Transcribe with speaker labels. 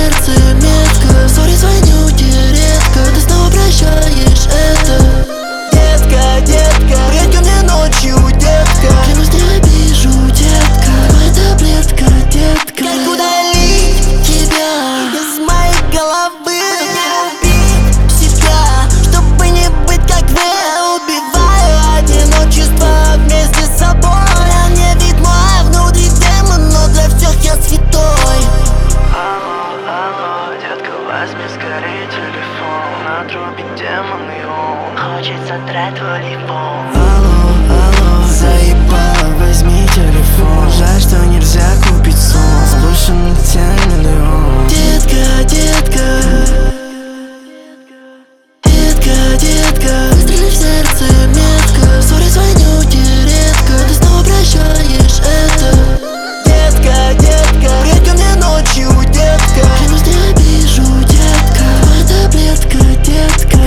Speaker 1: сердце метка. Сори, звоню тебе редко, ты снова прощаешь это. Детка, детка, приедь ко мне ночью, детка. Клянусь, не обижу, детка. Твоя таблетка, детка. Как удалить тебя из моей головы? Не убить себя, чтобы не быть как вы. Убиваю одиночество вместе с собой. Я не вид мой, внутри демон, но для всех я святой.
Speaker 2: Алло, алло, детка, возьми скорее телефон. На трубе демон, и он хочет содрать твой телефон.
Speaker 1: Алло, алло, заебала, возьми телефон. Жаль, что нельзя купить сон. Сброшенных тянет миллион. Детка, детка, детка, детка, выстрели в сердце метка. Сори, звоню тебе редко, ты снова прощаешь это. Детка, детка, приедь ко мне ночью, детка. Клянусь, не обижу, детка. Твоя таблетка, детка.